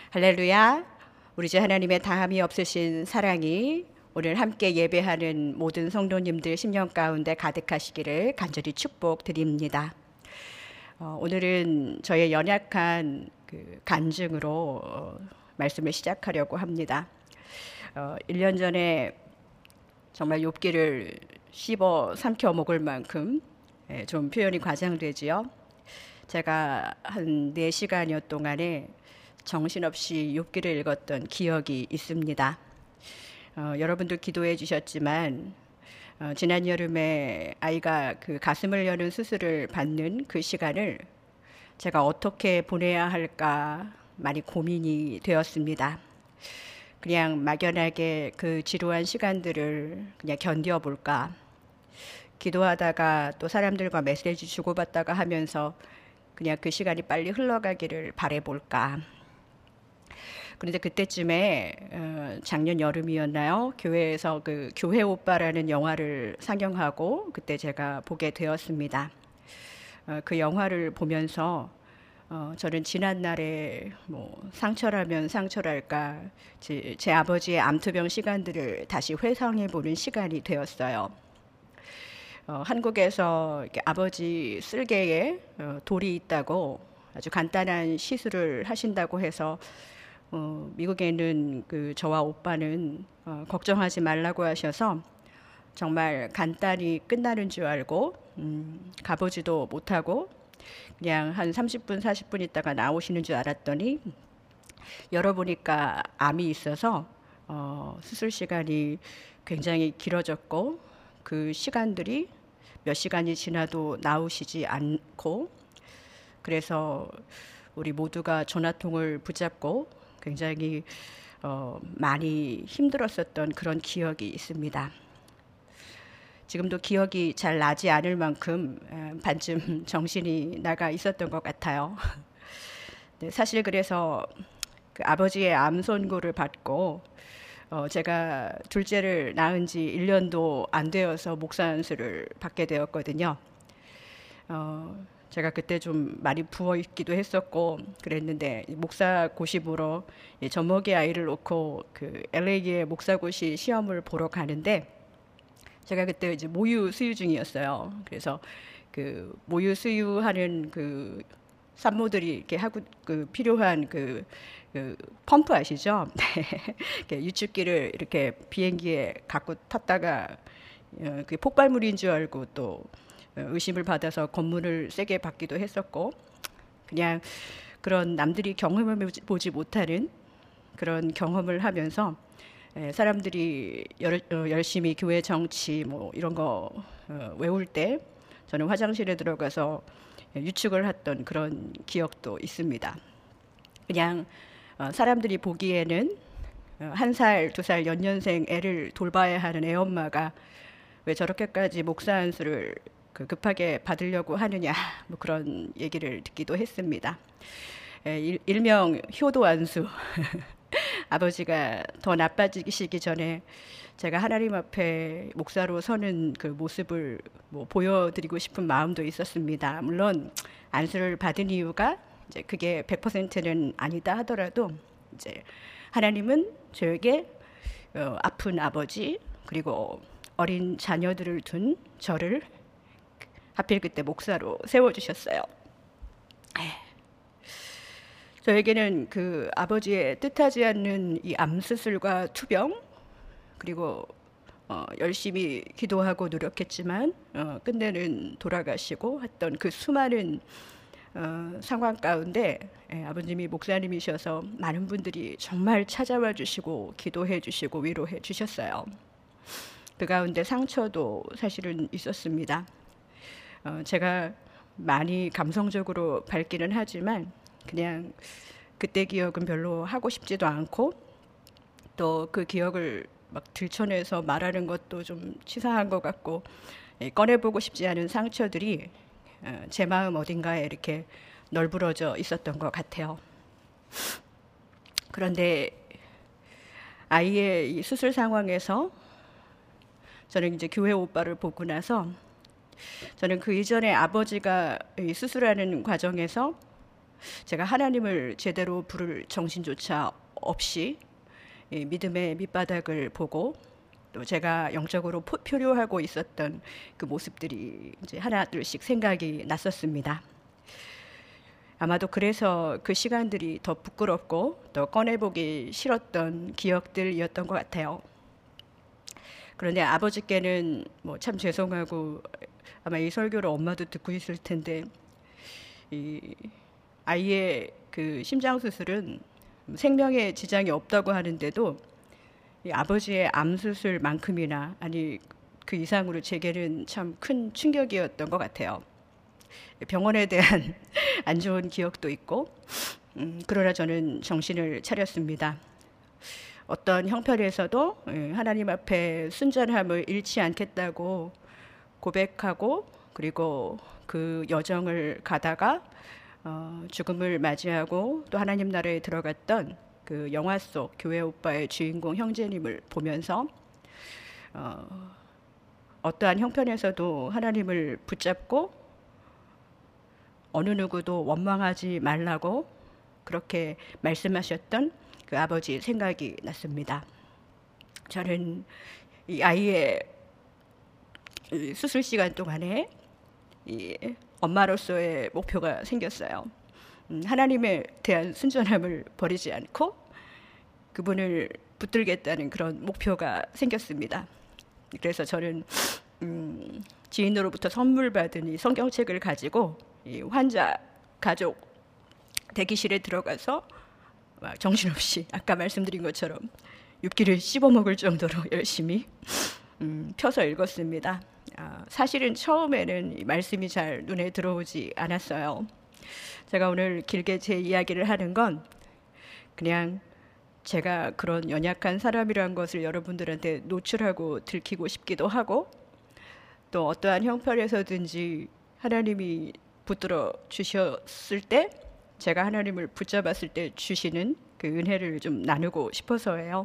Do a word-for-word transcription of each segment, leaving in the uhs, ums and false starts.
할렐루야. 우리 주 하나님의 다함이 없으신 사랑이 오늘 함께 예배하는 모든 성도님들 심령 가운데 가득하시기를 간절히 축복드립니다. 어, 오늘은 저의 연약한 그 간증으로 어, 말씀을 시작하려고 합니다. 어, 일 년 전에 정말 욥기를 씹어 삼켜 먹을 만큼 예, 좀 표현이 과장되지요. 제가 한 네 시간여 동안에 정신없이 욥기를 읽었던 기억이 있습니다. 어, 여러분도 기도해 주셨지만 어, 지난 여름에 아이가 그 가슴을 여는 수술을 받는 그 시간을 제가 어떻게 보내야 할까 많이 고민이 되었습니다. 그냥 막연하게 그 지루한 시간들을 그냥 견뎌볼까, 기도하다가 또 사람들과 메시지 주고받다가 하면서 그냥 그 시간이 빨리 흘러가기를 바라볼까. 그런데 그때쯤에 어, 작년 여름이었나요? 교회에서 그 교회 오빠라는 영화를 상영하고 그때 제가 보게 되었습니다. 어, 그 영화를 보면서 어, 저는 지난날에 뭐 상처라면 상처랄까 제, 제 아버지의 암투병 시간들을 다시 회상해 보는 시간이 되었어요. 어, 한국에서 이렇게 아버지 쓸개에 어, 돌이 있다고 아주 간단한 시술을 하신다고 해서 어, 미국에는 그 저와 오빠는 어, 걱정하지 말라고 하셔서 정말 간단히 끝나는 줄 알고 음, 가보지도 못하고 그냥 한 삼십 분 사십 분 있다가 나오시는 줄 알았더니 열어보니까 암이 있어서 어, 수술 시간이 굉장히 길어졌고 그 시간들이 몇 시간이 지나도 나오시지 않고 그래서 우리 모두가 전화통을 붙잡고 굉장히 어, 많이 힘들었었던 그런 기억이 있습니다. 지금도 기억이 잘 나지 않을 만큼 반쯤 정신이 나가 있었던 것 같아요. 네, 사실 그래서 그 아버지의 암 선고를 받고 어, 제가 둘째를 낳은 지 일 년도 안 되어서 목사 안수를 받게 되었거든요. 어, 제가 그때 좀 많이 부어 있기도 했었고 그랬는데 목사 고시보러 젖먹이 아이를 놓고 그 엘에이의 목사고시 시험을 보러 가는데 제가 그때 이제 모유 수유 중이었어요. 그래서 그 모유 수유하는 그 산모들이 이렇게 하고 그 필요한 그, 그 펌프 아시죠? 네. 유축기를 이렇게 비행기에 갖고 탔다가 어, 그게 폭발물인 줄 알고 또 의심을 받아서 검문을 세게 받기도 했었고 그냥 그런 남들이 경험해 보지 못하는 그런 경험을 하면서 사람들이 열, 어, 열심히 교회 정치 뭐 이런 거 어, 외울 때 저는 화장실에 들어가서 유축을 했던 그런 기억도 있습니다. 그냥 어, 사람들이 보기에는 한 살, 두 살 연년생 애를 돌봐야 하는 애엄마가 왜 저렇게까지 목사 안수를 그 급하게 받으려고 하느냐 뭐 그런 얘기를 듣기도 했습니다. 에, 일, 일명 효도 안수. 아버지가 더 나빠지시기 전에 제가 하나님 앞에 목사로 서는 그 모습을 뭐 보여드리고 싶은 마음도 있었습니다. 물론 안수를 받은 이유가 이제 그게 백 퍼센트는 아니다 하더라도 이제 하나님은 저에게 어, 아픈 아버지 그리고 어린 자녀들을 둔 저를 하필 그때 목사로 세워주셨어요. 저에게는 그 아버지의 뜻하지 않는 이 암 수술과 투병 그리고 어, 열심히 기도하고 노력했지만 어, 끝내는 돌아가시고 했던 그 수많은 어, 상황 가운데 예, 아버님이 목사님이셔서 많은 분들이 정말 찾아와 주시고 기도해 주시고 위로해 주셨어요. 그 가운데 상처도 사실은 있었습니다. 어, 제가 많이 감성적으로 밝기는 하지만 그냥 그때 기억은 별로 하고 싶지도 않고 또 그 기억을 막 들춰내서 말하는 것도 좀 치사한 것 같고 예, 꺼내보고 싶지 않은 상처들이 어, 제 마음 어딘가에 이렇게 널브러져 있었던 것 같아요. 그런데 아이의 이 수술 상황에서 저는 이제 교회 오빠를 보고 나서 저는 그 이전에 아버지가 이 수술하는 과정에서 제가 하나님을 제대로 부를 정신조차 없이 이 믿음의 밑바닥을 보고 또 제가 영적으로 포- 표류하고 있었던 그 모습들이 이제 하나둘씩 생각이 났었습니다. 아마도 그래서 그 시간들이 더 부끄럽고 또 꺼내보기 싫었던 기억들이었던 것 같아요. 그런데 아버지께는 뭐 참 죄송하고 아마 이 설교를 엄마도 듣고 있을 텐데 이 아이의 그 심장 수술은 생명에 지장이 없다고 하는데도 이 아버지의 암 수술만큼이나 아니 그 이상으로 제게는 참 큰 충격이었던 것 같아요. 병원에 대한 안 좋은 기억도 있고 음, 그러나 저는 정신을 차렸습니다. 어떤 형편에서도 하나님 앞에 순전함을 잃지 않겠다고 고백하고 그리고 그 여정을 가다가 어, 죽음을 맞이하고 또 하나님 나라에 들어갔던 그 영화 속 교회 오빠의 주인공 형제님을 보면서 어, 어떠한 형편에서도 하나님을 붙잡고 어느 누구도 원망하지 말라고 그렇게 말씀하셨던 그 아버지 생각이 났습니다. 저는 이 아이의 수술 시간 동안에 이 엄마로서의 목표가 생겼어요. 음, 하나님에 대한 순전함을 버리지 않고 그분을 붙들겠다는 그런 목표가 생겼습니다. 그래서 저는 음, 지인으로부터 선물 받은 이 성경책을 가지고 이 환자 가족 대기실에 들어가서 막 정신없이 아까 말씀드린 것처럼 육 기를 씹어 먹을 정도로 열심히 음, 펴서 읽었습니다. 아, 사실은 처음에는 이 말씀이 잘 눈에 들어오지 않았어요. 제가 오늘 길게 제 이야기를 하는 건 그냥 제가 그런 연약한 사람이란 것을 여러분들한테 노출하고 들키고 싶기도 하고 또 어떠한 형편에서든지 하나님이 붙들어 주셨을 때 제가 하나님을 붙잡았을 때 주시는 그 은혜를 좀 나누고 싶어서예요.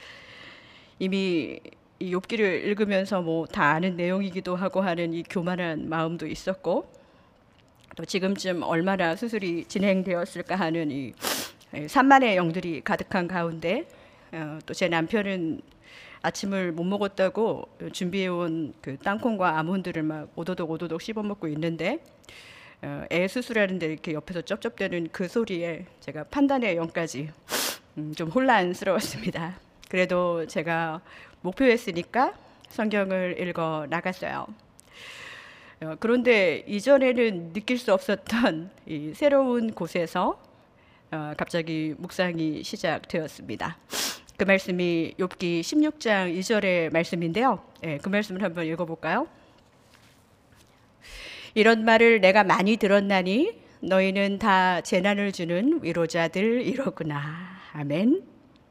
이미 이 욥기를 읽으면서 뭐 다 아는 내용이기도 하고 하는 이 교만한 마음도 있었고 또 지금쯤 얼마나 수술이 진행되었을까 하는 이 산만의 영들이 가득한 가운데 어, 또 제 남편은 아침을 못 먹었다고 준비해온 그 땅콩과 아몬드를 막 오도독 오도독 씹어 먹고 있는데 어, 애 수술하는데 이렇게 옆에서 쩝쩝대는 그 소리에 제가 판단의 영까지 음, 좀 혼란스러웠습니다. 그래도 제가 목표했으니까 성경을 읽어 나갔어요. 어, 그런데 이전에는 느낄 수 없었던 이 새로운 곳에서 어, 갑자기 묵상이 시작되었습니다. 그 말씀이 욥기 십육 장 이 절의 말씀인데요. 네, 그 말씀을 한번 읽어볼까요? 이런 말을 내가 많이 들었나니 너희는 다 재난을 주는 위로자들이로구나. 아멘.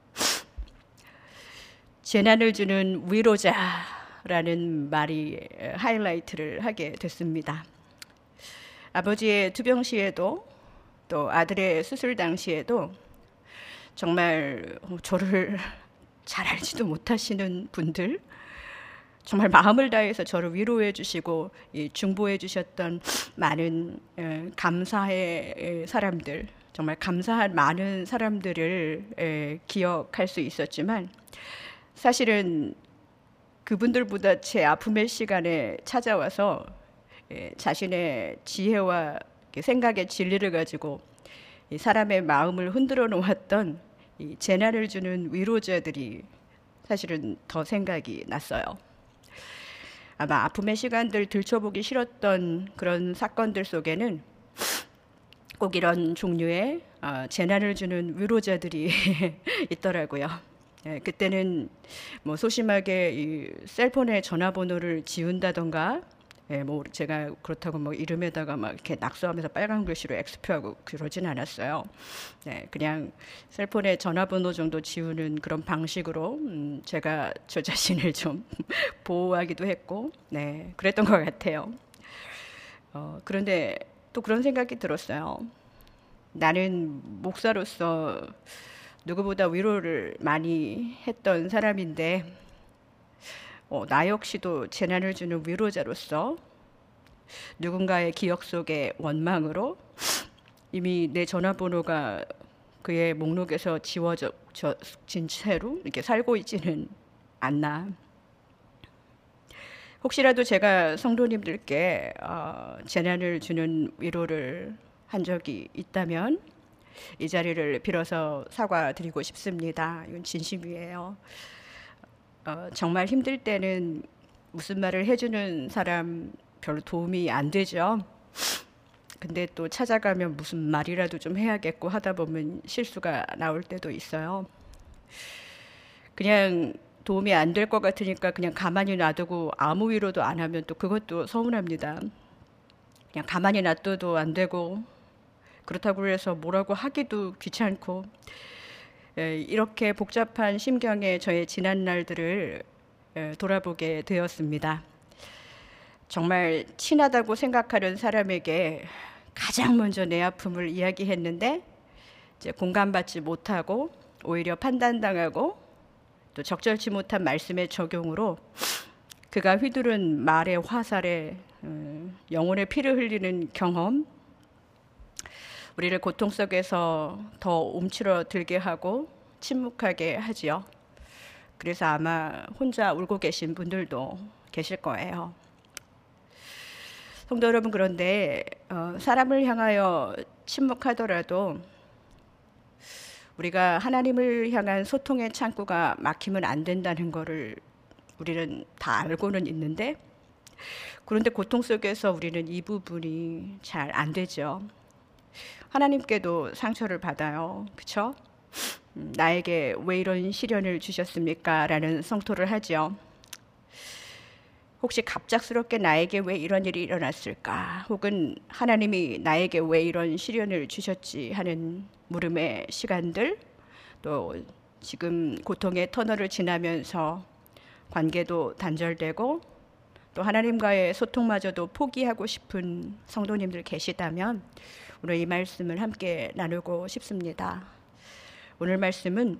재난을 주는 위로자라는 말이 하이라이트를 하게 됐습니다. 아버지의 투병 시에도 또 아들의 수술 당시에도 정말 저를 잘 알지도 못하시는 분들 정말 마음을 다해서 저를 위로해 주시고 중보해 주셨던 많은 감사의 사람들, 정말 감사한 많은 사람들을 기억할 수 있었지만 사실은 그분들보다 제 아픔의 시간에 찾아와서 자신의 지혜와 생각의 진리를 가지고 사람의 마음을 흔들어 놓았던 이 재난을 주는 위로자들이 사실은 더 생각이 났어요. 아마 아픔의 시간들 들춰보기 싫었던 그런 사건들 속에는 꼭 이런 종류의 재난을 주는 위로자들이 있더라고요. 예, 그때는 뭐 소심하게 이 셀폰의 전화번호를 지운다던가, 예, 뭐 제가 그렇다고 뭐 이름에다가 막 이렇게 낙서하면서 빨간 글씨로 엑스표하고 그러진 않았어요. 네, 그냥 셀폰의 전화번호 정도 지우는 그런 방식으로 음, 제가 저 자신을 좀 보호하기도 했고, 네, 그랬던 것 같아요. 어, 그런데 또 그런 생각이 들었어요. 나는 목사로서 누구보다 위로를 많이 했던 사람인데 어, 나 역시도 재난을 주는 위로자로서 누군가의 기억 속의 원망으로 이미 내 전화번호가 그의 목록에서 지워진 채로 이렇게 살고 있지는 않나. 혹시라도 제가 성도님들께 어, 재난을 주는 위로를 한 적이 있다면 이 자리를 빌어서 사과드리고 싶습니다. 이건 진심이에요. 어, 정말 힘들 때는 무슨 말을 해주는 사람 별로 도움이 안 되죠. 근데 또 찾아가면 무슨 말이라도 좀 해야겠고 하다 보면 실수가 나올 때도 있어요. 그냥 도움이 안 될 것 같으니까 그냥 가만히 놔두고 아무 위로도 안 하면 또 그것도 서운합니다. 그냥 가만히 놔둬도 안 되고 그렇다고 해서 뭐라고 하기도 귀찮고, 예, 이렇게 복잡한 심경의 저의 지난 날들을 예, 돌아보게 되었습니다. 정말 친하다고 생각하는 사람에게 가장 먼저 내 아픔을 이야기했는데 이제 공감받지 못하고 오히려 판단당하고 또 적절치 못한 말씀의 적용으로 그가 휘두른 말의 화살에 음, 영혼의 피를 흘리는 경험, 우리를 고통 속에서 더 움츠러들게 하고 침묵하게 하지요. 그래서 아마 혼자 울고 계신 분들도 계실 거예요. 성도 여러분, 그런데 어, 사람을 향하여 침묵하더라도 우리가 하나님을 향한 소통의 창구가 막히면 안 된다는 것을 우리는 다 알고는 있는데, 그런데 고통 속에서 우리는 이 부분이 잘 안 되죠. 하나님께도 상처를 받아요. 그렇죠? 나에게 왜 이런 시련을 주셨습니까? 라는 성토를 하죠. 혹시 갑작스럽게 나에게 왜 이런 일이 일어났을까? 혹은 하나님이 나에게 왜 이런 시련을 주셨지? 하는 물음의 시간들, 또 지금 고통의 터널을 지나면서 관계도 단절되고 또 하나님과의 소통마저도 포기하고 싶은 성도님들 계시다면 오늘 이 말씀을 함께 나누고 싶습니다. 오늘 말씀은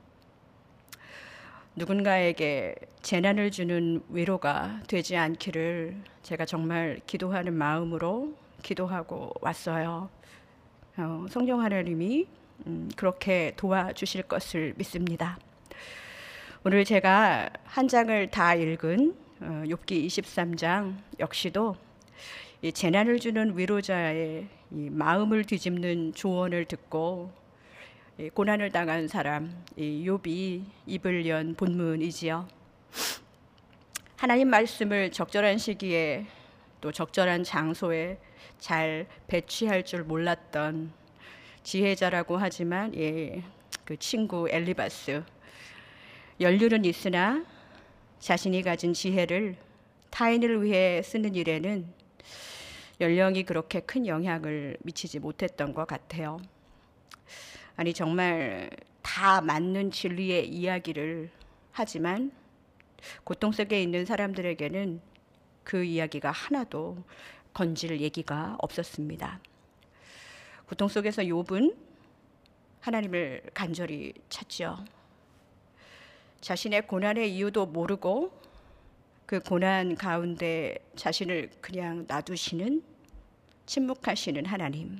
누군가에게 재난을 주는 위로가 되지 않기를 제가 정말 기도하는 마음으로 기도하고 왔어요. 어, 성령 하나님이 음, 그렇게 도와주실 것을 믿습니다. 오늘 제가 한 장을 다 읽은 어, 욥기 이십삼 장 역시도 이 재난을 주는 위로자의 이 마음을 뒤집는 조언을 듣고 이 고난을 당한 사람, 이 욥이 입을 연 본문이지요. 하나님 말씀을 적절한 시기에 또 적절한 장소에 잘 배취할 줄 몰랐던 지혜자라고 하지만 예, 그 친구 엘리바스, 연륜은 있으나 자신이 가진 지혜를 타인을 위해 쓰는 일에는 연령이 그렇게 큰 영향을 미치지 못했던 것 같아요. 아니 정말 다 맞는 진리의 이야기를 하지만 고통 속에 있는 사람들에게는 그 이야기가 하나도 건질 얘기가 없었습니다. 고통 속에서 욥은 하나님을 간절히 찾죠. 자신의 고난의 이유도 모르고 그 고난 가운데 자신을 그냥 놔두시는 침묵하시는 하나님.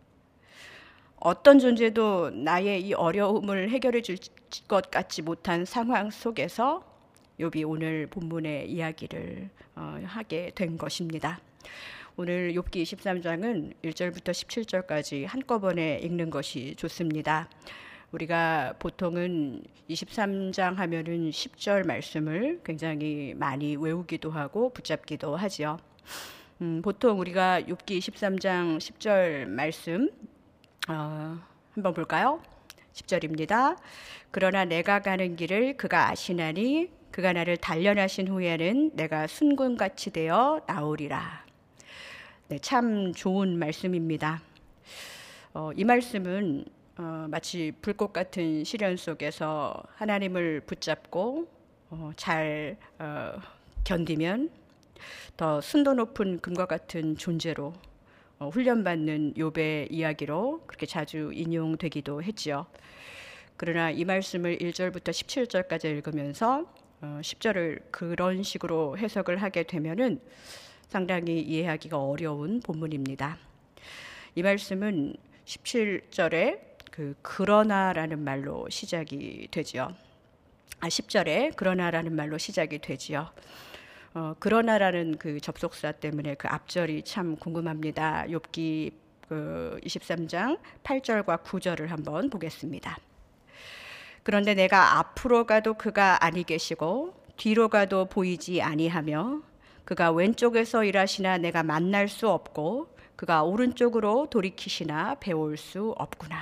어떤 존재도 나의 이 어려움을 해결해 줄 것 같지 못한 상황 속에서 욥이 오늘 본문의 이야기를 어, 하게 된 것입니다. 오늘 욥기 이십삼 장은 일 절부터 십칠 절까지 한꺼번에 읽는 것이 좋습니다. 우리가 보통은 이십삼 장 하면은 십 절 말씀을 굉장히 많이 외우기도 하고 붙잡기도 하지요. 음, 보통 우리가 욥기 이십삼 장 십 절 말씀 어, 한번 볼까요? 십 절입니다. 그러나 내가 가는 길을 그가 아시나니 그가 나를 단련하신 후에는 내가 순금같이 되어 나오리라. 네, 참 좋은 말씀입니다. 어, 이 말씀은 어, 마치 불꽃 같은 시련 속에서 하나님을 붙잡고 어, 잘 어, 견디면 더 순도 높은 금과 같은 존재로 어, 훈련받는 욥의 이야기로 그렇게 자주 인용되기도 했지요. 그러나 이 말씀을 일 절부터 십칠 절까지 읽으면서 어, 십 절을 그런 식으로 해석을 하게 되면은 상당히 이해하기가 어려운 본문입니다. 이 말씀은 십칠 절에 그 그러나라는 말로 시작이 되지요. 아, 십 절에 그러나라는 말로 시작이 되지요. 어, 그러나라는 그 접속사 때문에 그 앞절이 참 궁금합니다. 욥기 그 이십삼 장 팔 절과 구 절을 한번 보겠습니다. 그런데 내가 앞으로 가도 그가 아니 계시고 뒤로 가도 보이지 아니하며 그가 왼쪽에서 일하시나 내가 만날 수 없고 그가 오른쪽으로 돌이키시나 배울 수 없구나.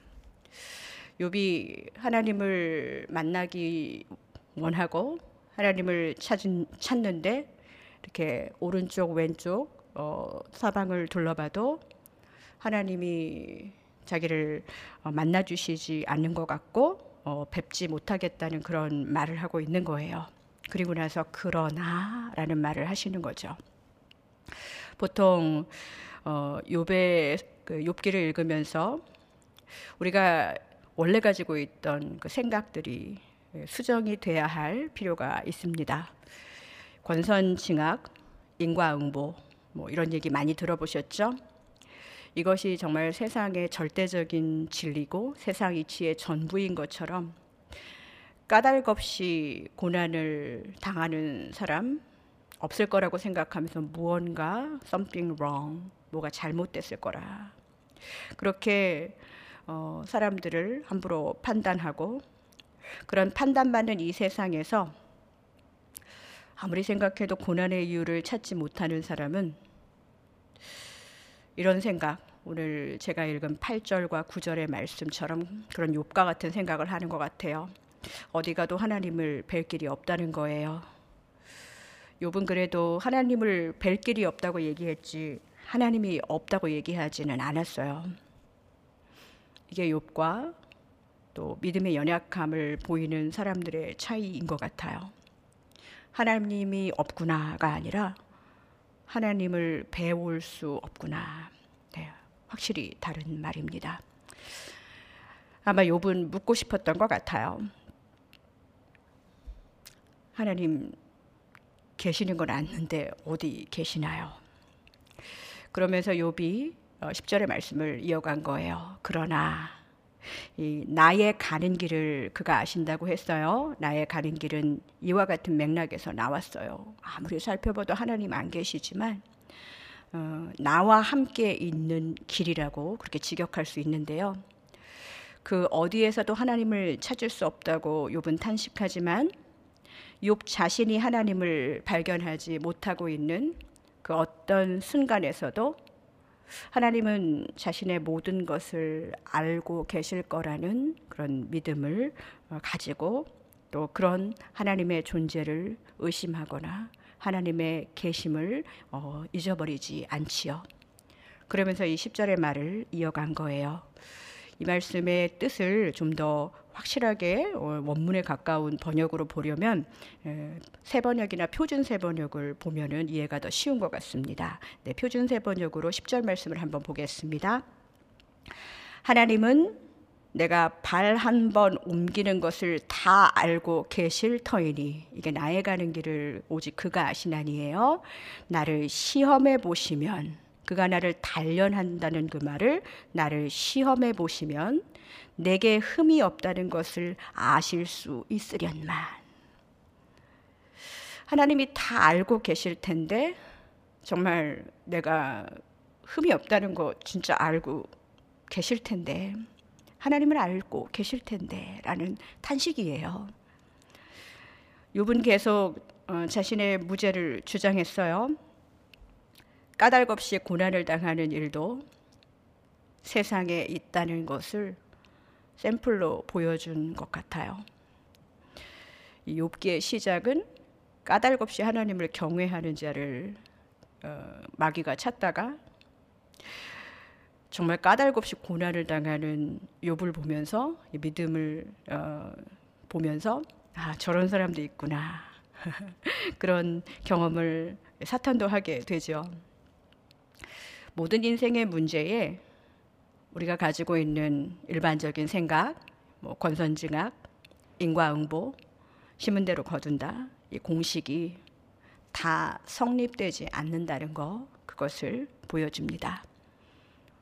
욥이 하나님을 만나기 원하고 하나님을 찾은, 찾는데 이렇게 오른쪽 왼쪽 어, 사방을 둘러봐도 하나님이 자기를 어, 만나주시지 않는 것 같고 어, 뵙지 못하겠다는 그런 말을 하고 있는 거예요. 그리고 나서 그러나 라는 말을 하시는 거죠. 보통 어, 욥의 그 욥기를 읽으면서 우리가 원래 가지고 있던 그 생각들이 수정이 돼야 할 필요가 있습니다. 권선징악, 인과응보 뭐 이런 얘기 많이 들어보셨죠? 이것이 정말 세상의 절대적인 진리고 세상 이치의 전부인 것처럼 까닭 없이 고난을 당하는 사람 없을 거라고 생각하면서 무언가 something wrong, 뭐가 잘못됐을 거라. 그렇게 어, 사람들을 함부로 판단하고 그런 판단받는 이 세상에서 아무리 생각해도 고난의 이유를 찾지 못하는 사람은 이런 생각, 오늘 제가 읽은 팔 절과 구 절의 말씀처럼 그런 욥과 같은 생각을 하는 것 같아요. 어디 가도 하나님을 뵐 길이 없다는 거예요. 욥은 그래도 하나님을 뵐 길이 없다고 얘기했지 하나님이 없다고 얘기하지는 않았어요. 이게 욥과 또 믿음의 연약함을 보이는 사람들의 차이인 것 같아요. 하나님이 없구나가 아니라 하나님을 배울 수 없구나. 네, 확실히 다른 말입니다. 아마 욥은 묻고 싶었던 것 같아요. 하나님 계시는 건 아는데 어디 계시나요? 그러면서 욥이 십 절의 말씀을 이어간 거예요. 그러나 이 나의 가는 길을 그가 아신다고 했어요. 나의 가는 길은 이와 같은 맥락에서 나왔어요. 아무리 살펴봐도 하나님 안 계시지만 어, 나와 함께 있는 길이라고 그렇게 직역할 수 있는데요. 그 어디에서도 하나님을 찾을 수 없다고 욥은 탄식하지만 욥 자신이 하나님을 발견하지 못하고 있는 그 어떤 순간에서도 하나님은 자신의 모든 것을 알고 계실 거라는 그런 믿음을 가지고 또 그런 하나님의 존재를 의심하거나 하나님의 계심을 어, 잊어버리지 않지요. 그러면서 이 십 절의 말을 이어간 거예요. 이 말씀의 뜻을 좀 더 확실하게 원문에 가까운 번역으로 보려면 새 번역이나 표준 새 번역을 보면은 이해가 더 쉬운 것 같습니다. 네, 표준 새 번역으로 십 절 말씀을 한번 보겠습니다. 하나님은 내가 발 한 번 옮기는 것을 다 알고 계실 터이니 이게 나의 가는 길을 오직 그가 아시나니에요. 나를 시험해 보시면 그가 나를 단련한다는 그 말을 나를 시험해 보시면 내게 흠이 없다는 것을 아실 수 있으련만. 하나님이 다 알고 계실 텐데 정말 내가 흠이 없다는 거 진짜 알고 계실 텐데 하나님을 알고 계실 텐데 라는 탄식이에요. 욥은 계속 어, 자신의 무죄를 주장했어요. 까닭 없이 고난을 당하는 일도 세상에 있다는 것을 샘플로 보여준 것 같아요. 이 욥기의 시작은 까닭 없이 하나님을 경외하는 자를 어, 마귀가 찾다가 정말 까닭 없이 고난을 당하는 욥을 보면서 이 믿음을 어, 보면서 아 저런 사람도 있구나 그런 경험을 사탄도 하게 되죠. 모든 인생의 문제에 우리가 가지고 있는 일반적인 생각, 뭐 권선징악, 인과응보, 심은 대로 거둔다, 이 공식이 다 성립되지 않는다는 거, 그것을 보여줍니다.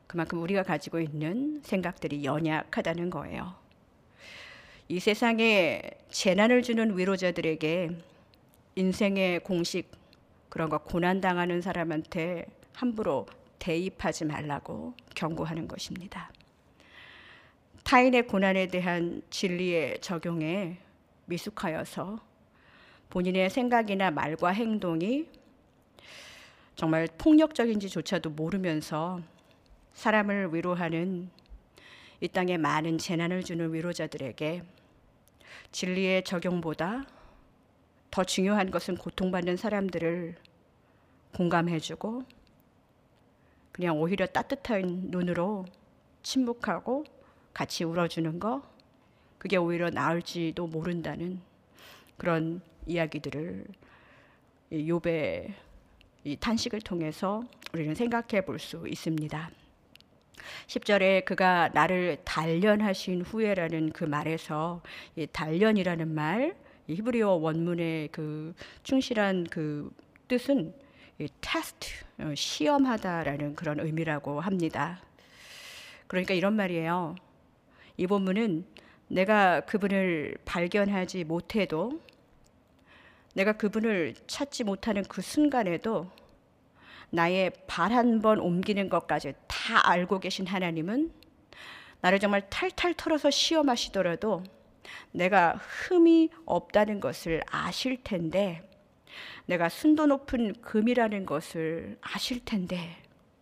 그만큼 우리가 가지고 있는 생각들이 연약하다는 거예요. 이 세상에 재난을 주는 위로자들에게 인생의 공식, 그런 거 고난당하는 사람한테 함부로 대입하지 말라고 경고하는 것입니다. 타인의 고난에 대한 진리의 적용에 미숙하여서 본인의 생각이나 말과 행동이 정말 폭력적인지조차도 모르면서 사람을 위로하는 이 땅에 많은 재난을 주는 위로자들에게 진리의 적용보다 더 중요한 것은 고통받는 사람들을 공감해주고 그냥 오히려 따뜻한 눈으로 침묵하고 같이 울어주는 거, 그게 오히려 나을지도 모른다는 그런 이야기들을 욥의 이 탄식을 통해서 우리는 생각해 볼 수 있습니다. 십 절에 그가 나를 단련하신 후에라는 그 말에서 이 단련이라는 말, 이 히브리어 원문의 그 충실한 그 뜻은 이 테스트, 시험하다라는 그런 의미라고 합니다. 그러니까 이런 말이에요. 이 본문은 내가 그분을 발견하지 못해도, 내가 그분을 찾지 못하는 그 순간에도 나의 발 한 번 옮기는 것까지 다 알고 계신 하나님은 나를 정말 탈탈 털어서 시험하시더라도 내가 흠이 없다는 것을 아실 텐데, 내가 순도 높은 금이라는 것을 아실 텐데,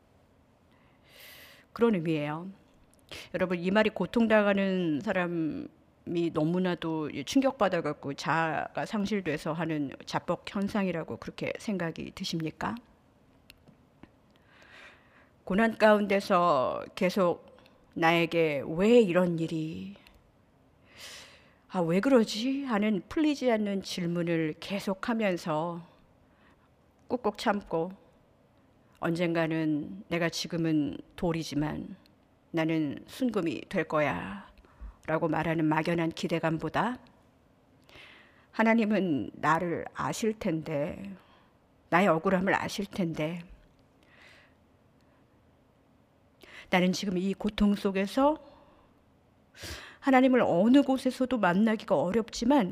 그런 의미예요. 여러분, 이 말이 고통당하는 사람이 너무나도 충격받아갖고 자아가 상실돼서 하는 자뻑 현상이라고 그렇게 생각이 드십니까? 고난 가운데서 계속 나에게 왜 이런 일이, 아, 왜 그러지? 하는 풀리지 않는 질문을 계속하면서 꾹꾹 참고 언젠가는 내가 지금은 돌이지만 나는 순금이 될 거야 라고 말하는 막연한 기대감보다 하나님은 나를 아실 텐데, 나의 억울함을 아실 텐데, 나는 지금 이 고통 속에서 하나님을 어느 곳에서도 만나기가 어렵지만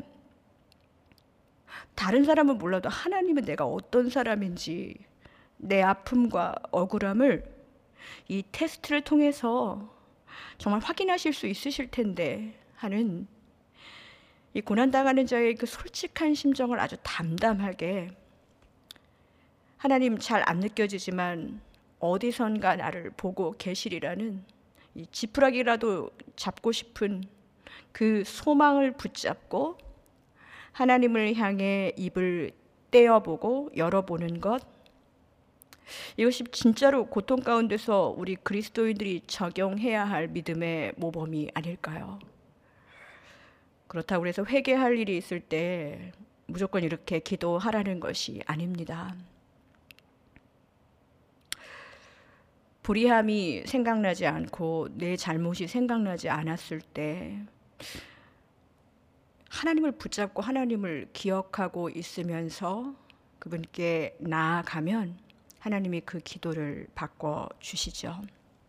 다른 사람은 몰라도 하나님은 내가 어떤 사람인지 내 아픔과 억울함을 이 테스트를 통해서 정말 확인하실 수 있으실 텐데 하는 이 고난당하는 자의 그 솔직한 심정을 아주 담담하게, 하나님 잘 안 느껴지지만 어디선가 나를 보고 계시리라는 이 지푸라기라도 잡고 싶은 그 소망을 붙잡고 하나님을 향해 입을 떼어보고 열어보는 것, 이것이 진짜로 고통 가운데서 우리 그리스도인들이 적용해야 할 믿음의 모범이 아닐까요? 그렇다고 해서 회개할 일이 있을 때 무조건 이렇게 기도하라는 것이 아닙니다. 불의함이 생각나지 않고 내 잘못이 생각나지 않았을 때 하나님을 붙잡고 하나님을 기억하고 있으면서 그분께 나아가면 하나님이 그 기도를 바꿔 주시죠.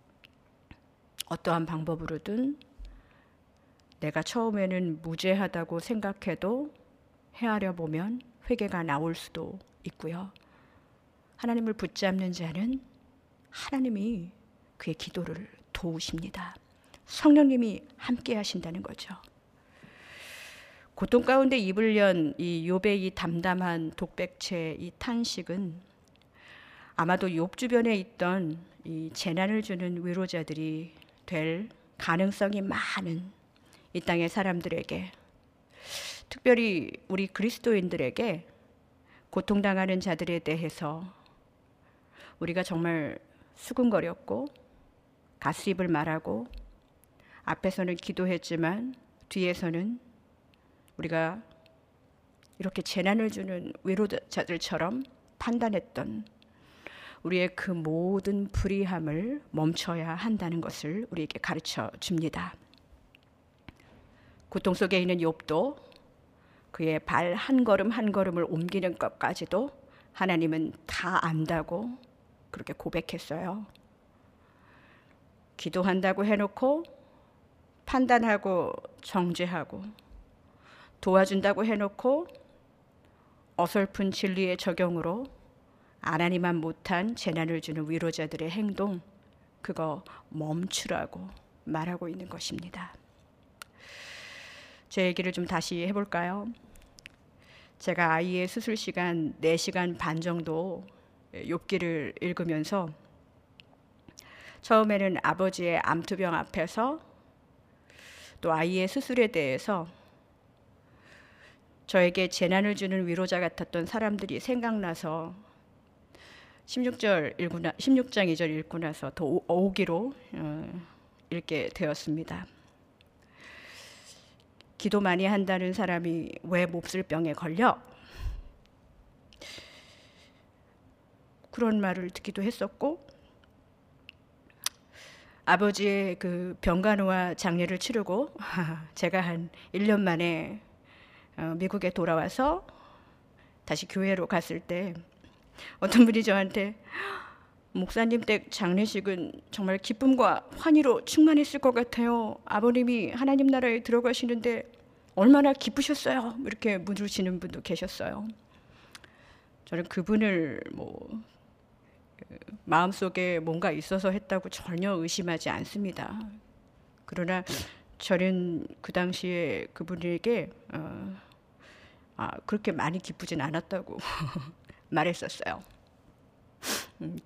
어떠한 방법으로든 내가 처음에는 무죄하다고 생각해도 헤아려 보면 회개가 나올 수도 있고요. 하나님을 붙잡는 자는 하나님이 그의 기도를 도우십니다. 성령님이 함께 하신다는 거죠. 고통 가운데 입을 연 이 욥의 이 담담한 독백체, 이 탄식은 아마도 욥 주변에 있던 이 재난을 주는 위로자들이 될 가능성이 많은 이 땅의 사람들에게, 특별히 우리 그리스도인들에게 고통당하는 자들에 대해서 우리가 정말 수군거렸고 가스입을 말하고 앞에서는 기도했지만 뒤에서는 우리가 이렇게 재난을 주는 위로자들처럼 판단했던 우리의 그 모든 불의함을 멈춰야 한다는 것을 우리에게 가르쳐 줍니다. 고통 속에 있는 욥도 그의 발 한 걸음 한 걸음을 옮기는 것까지도 하나님은 다 안다고 그렇게 고백했어요. 기도한다고 해놓고 판단하고 정죄하고, 도와준다고 해놓고 어설픈 진리의 적용으로 하나님만 못한 재난을 주는 위로자들의 행동, 그거 멈추라고 말하고 있는 것입니다. 제 얘기를 좀 다시 해볼까요? 제가 아이의 수술 시간 네 시간 반 정도 욥기를 읽으면서 처음에는 아버지의 암투병 앞에서 또 아이의 수술에 대해서 저에게 재난을 주는 위로자 같았던 사람들이 생각나서 십육 절 읽고 나, 십육 장 이 절 읽고 나서 더 오기로 어, 읽게 되었습니다. 기도 많이 한다는 사람이 왜 몹쓸 병에 걸려? 그런 말을 듣기도 했었고, 아버지의 그 병간호와 장례를 치르고 제가 한 일 년 만에 미국에 돌아와서 다시 교회로 갔을 때 어떤 분이 저한테 목사님 댁 장례식은 정말 기쁨과 환희로 충만했을 것 같아요. 아버님이 하나님 나라에 들어가시는데 얼마나 기쁘셨어요. 이렇게 물으시는 분도 계셨어요. 저는 그분을 뭐 마음속에 뭔가 있어서 했다고 전혀 의심하지 않습니다. 그러나 저는 그 당시에 그분에게 어, 아, 그렇게 많이 기쁘진 않았다고 말했었어요. 음,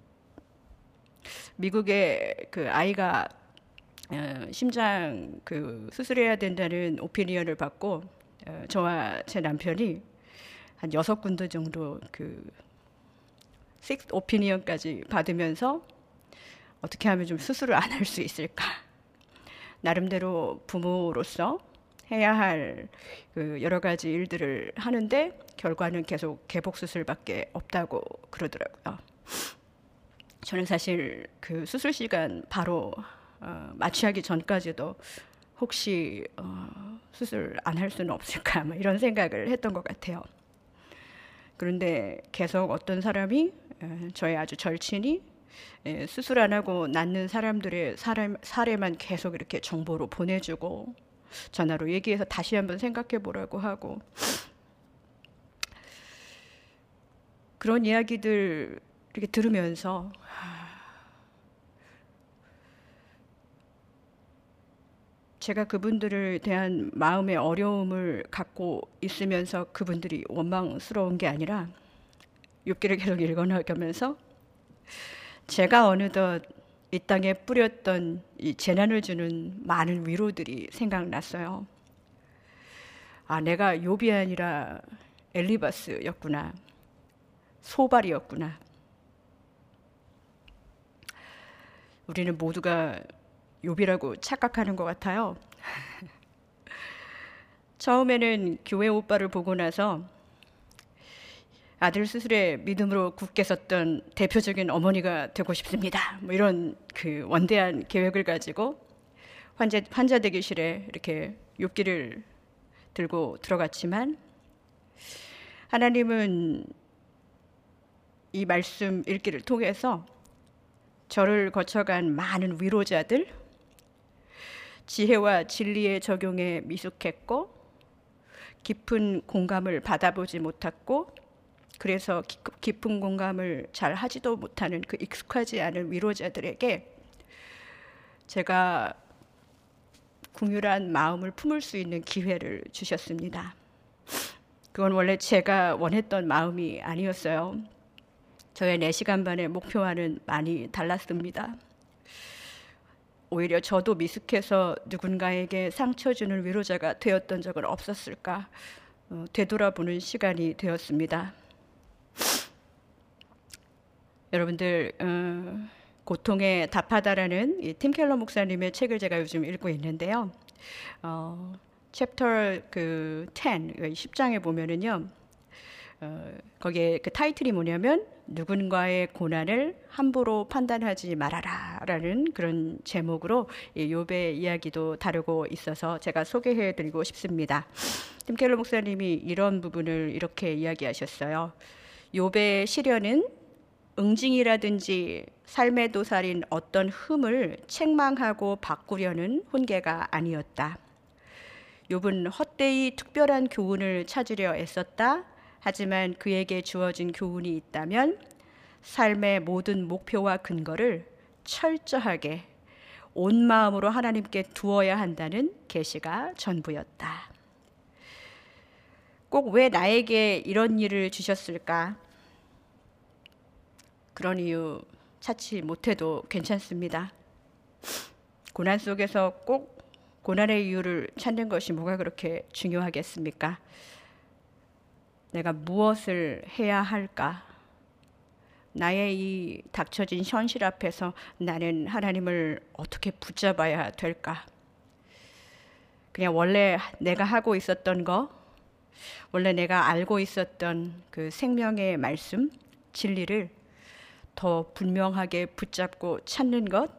미국에 그 아이가 어, 심장 그 수술해야 된다는 오피니언을 받고 어, 저와 제 남편이 한 여섯 군데 정도 그 식스 오피니언까지 받으면서 어떻게 하면 좀 수술을 안 할 수 있을까? 나름대로 부모로서 해야 할 그 여러 가지 일들을 하는데 결과는 계속 개복 수술밖에 없다고 그러더라고요. 저는 사실 그 수술 시간 바로 어, 마취하기 전까지도 혹시 어, 수술 안 할 수는 없을까 뭐 이런 생각을 했던 것 같아요. 그런데 계속 어떤 사람이 저의 아주 절친이 수술 안 하고 낫는 사람들의 사람, 사례만 계속 이렇게 정보로 보내주고 전화로 얘기해서 다시 한번 생각해 보라고 하고, 그런 이야기들 이렇게 들으면서 제가 그분들을 대한 마음의 어려움을 갖고 있으면서 그분들이 원망스러운 게 아니라 욥기를 계속 읽어나가면서 제가 어느덧 이 땅에 뿌렸던 이 재난을 주는 많은 위로들이 생각났어요. 아, 내가 욥이 아니라 엘리바스였구나. 소발이었구나. 우리는 모두가 욥이라고 착각하는 것 같아요. 처음에는 교회 오빠를 보고 나서 아들 수술에 믿음으로 굳게 섰던 대표적인 어머니가 되고 싶습니다. 뭐 이런 그 원대한 계획을 가지고 환자, 환자 대기실에 이렇게 욥기를 들고 들어갔지만, 하나님은 이 말씀 읽기를 통해서 저를 거쳐간 많은 위로자들, 지혜와 진리의 적용에 미숙했고 깊은 공감을 받아보지 못했고, 그래서 깊은 공감을 잘 하지도 못하는 그 익숙하지 않은 위로자들에게 제가 궁휼한 마음을 품을 수 있는 기회를 주셨습니다. 그건 원래 제가 원했던 마음이 아니었어요. 저의 네 시간 반의 목표와는 많이 달랐습니다. 오히려 저도 미숙해서 누군가에게 상처 주는 위로자가 되었던 적은 없었을까 어, 되돌아보는 시간이 되었습니다. 여러분들, 어, 고통에 답하다라는 이 팀 켈러 목사님의 책을 제가 요즘 읽고 있는데요. 어, 챕터 그 십, 십 장에 보면은요, 어, 거기에 그 타이틀이 뭐냐면 누군가의 고난을 함부로 판단하지 말아라라는 그런 제목으로 이 욥의 이야기도 다루고 있어서 제가 소개해드리고 싶습니다. 팀 켈러 목사님이 이런 부분을 이렇게 이야기하셨어요. 욥의 시련은 응징이라든지 삶의 도살인 어떤 흠을 책망하고 바꾸려는 훈계가 아니었다. 욥은 헛되이 특별한 교훈을 찾으려 애썼다. 하지만 그에게 주어진 교훈이 있다면 삶의 모든 목표와 근거를 철저하게 온 마음으로 하나님께 두어야 한다는 계시가 전부였다. 꼭 왜 나에게 이런 일을 주셨을까? 그런 이유 찾지 못해도 괜찮습니다. 고난 속에서 꼭 고난의 이유를 찾는 것이 뭐가 그렇게 중요하겠습니까? 내가 무엇을 해야 할까? 나의 이 닥쳐진 현실 앞에서 나는 하나님을 어떻게 붙잡아야 될까? 그냥 원래 내가 하고 있었던 거, 원래 내가 알고 있었던 그 생명의 말씀, 진리를 더 분명하게 붙잡고 찾는 것,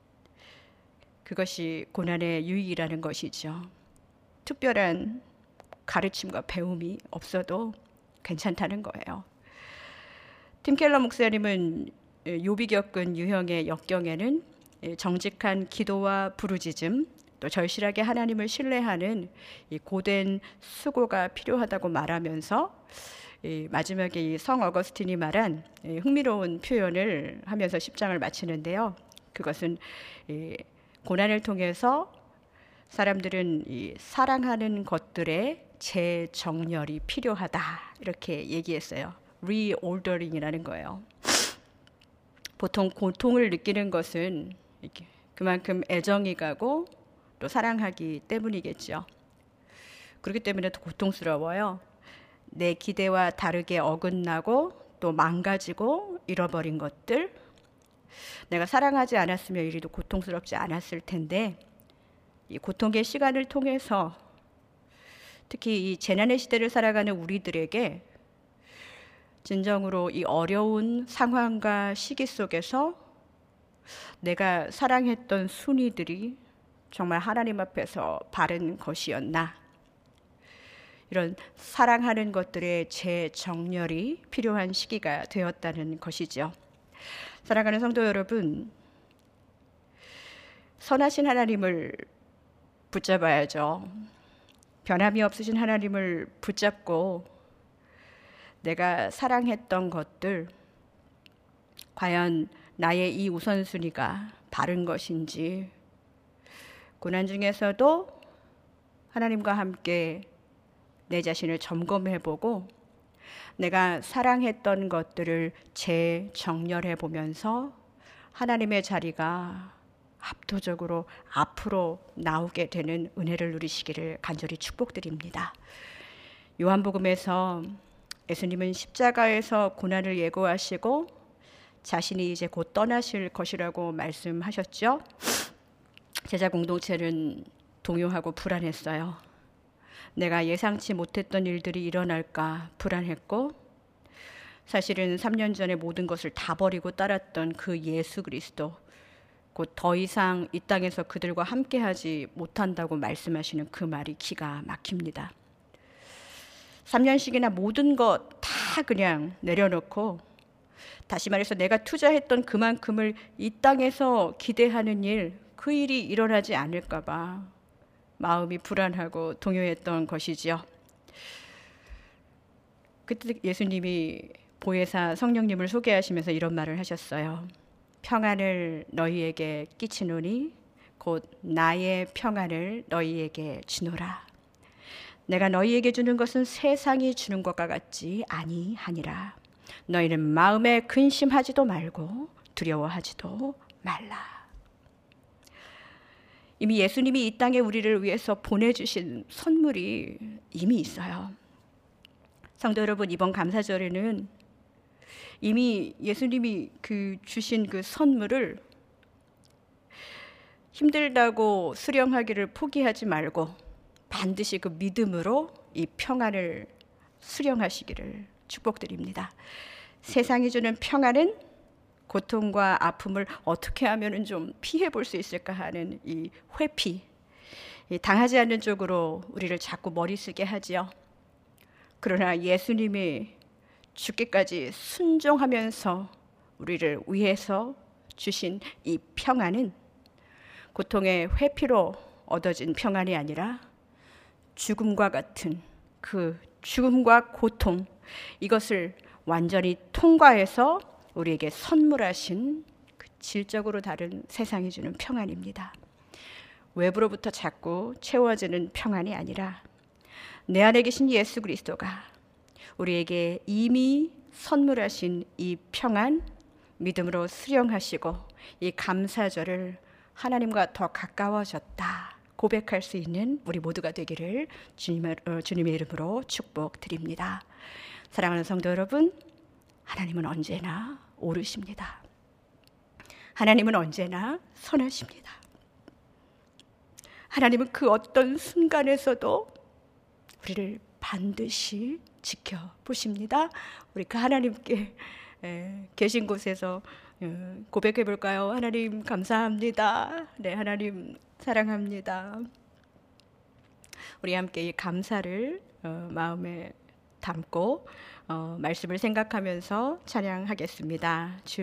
그것이 고난의 유익이라는 것이죠. 특별한 가르침과 배움이 없어도 괜찮다는 거예요. 팀 켈러 목사님은 욥이 겪은 유형의 역경에는 정직한 기도와 부르짖음, 또 절실하게 하나님을 신뢰하는 이 고된 수고가 필요하다고 말하면서 이 마지막에 이 성 어거스틴이 말한 흥미로운 표현을 하면서 십 장을 마치는데요. 그것은 이 고난을 통해서 사람들은 이 사랑하는 것들의 재정렬이 필요하다 이렇게 얘기했어요. 리올더링이라는 거예요. 보통 고통을 느끼는 것은 그만큼 애정이 가고 또 사랑하기 때문이겠죠. 그렇기 때문에 더 고통스러워요. 내 기대와 다르게 어긋나고 또 망가지고 잃어버린 것들, 내가 사랑하지 않았으면 이리도 고통스럽지 않았을 텐데 이 고통의 시간을 통해서 특히 이 재난의 시대를 살아가는 우리들에게 진정으로 이 어려운 상황과 시기 속에서 내가 사랑했던 순위들이 정말 하나님 앞에서 바른 것이었나, 이런 사랑하는 것들의 재정렬이 필요한 시기가 되었다는 것이죠. 사랑하는 성도 여러분, 선하신 하나님을 붙잡아야죠. 변함이 없으신 하나님을 붙잡고 내가 사랑했던 것들, 과연 나의 이 우선순위가 바른 것인지, 고난 중에서도 하나님과 함께 내 자신을 점검해보고 내가 사랑했던 것들을 재정렬해 보면서 하나님의 자리가 압도적으로 앞으로 나오게 되는 은혜를 누리시기를 간절히 축복드립니다. 요한복음에서 예수님은 십자가에서 고난을 예고하시고 자신이 이제 곧 떠나실 것이라고 말씀하셨죠. 제자 공동체는 동요하고 불안했어요. 내가 예상치 못했던 일들이 일어날까 불안했고, 사실은 삼 년 전에 모든 것을 다 버리고 따랐던 그 예수 그리스도, 곧 더 이상 이 땅에서 그들과 함께하지 못한다고 말씀하시는 그 말이 기가 막힙니다. 삼 년씩이나 모든 것 다 그냥 내려놓고, 다시 말해서 내가 투자했던 그만큼을 이 땅에서 기대하는 일, 그 일이 일어나지 않을까 봐 마음이 불안하고 동요했던 것이지요. 그때 예수님이 보혜사 성령님을 소개하시면서 이런 말을 하셨어요. 평안을 너희에게 끼치노니 곧 나의 평안을 너희에게 주노라. 내가 너희에게 주는 것은 세상이 주는 것과 같지 아니하니라. 너희는 마음에 근심하지도 말고 두려워하지도 말라. 이미 예수님이 이 땅에 우리를 위해서 보내주신 선물이 이미 있어요. 성도 여러분, 이번 감사절에는 이미 예수님이 그 주신 그 선물을 힘들다고 수령하기를 포기하지 말고 반드시 그 믿음으로 이 평안을 수령하시기를 축복드립니다. 세상이 주는 평안은 고통과 아픔을 어떻게 하면 좀 피해 볼 수 있을까 하는 이 회피, 이 당하지 않는 쪽으로 우리를 자꾸 머리 쓰게 하지요. 그러나 예수님이 죽기까지 순종하면서 우리를 위해서 주신 이 평안은 고통의 회피로 얻어진 평안이 아니라 죽음과 같은 그 죽음과 고통, 이것을 완전히 통과해서 우리에게 선물하신 그 질적으로 다른 세상이 주는 평안입니다. 외부로부터 자꾸 채워지는 평안이 아니라 내 안에 계신 예수 그리스도가 우리에게 이미 선물하신 이 평안, 믿음으로 수령하시고 이 감사절을 하나님과 더 가까워졌다 고백할 수 있는 우리 모두가 되기를 주님의, 어, 주님의 이름으로 축복드립니다. 사랑하는 성도 여러분, 하나님은 언제나 옳으십니다. 하나님은 언제나 선하십니다. 하나님은 그 어떤 순간에서도 우리를 반드시 지켜보십니다. 우리 그 하나님께 에, 계신 곳에서 에, 고백해 볼까요? 하나님 감사합니다. 네, 하나님 사랑합니다. 우리 함께 이 감사를 어, 마음에 담고 어, 말씀을 생각하면서 찬양하겠습니다. 주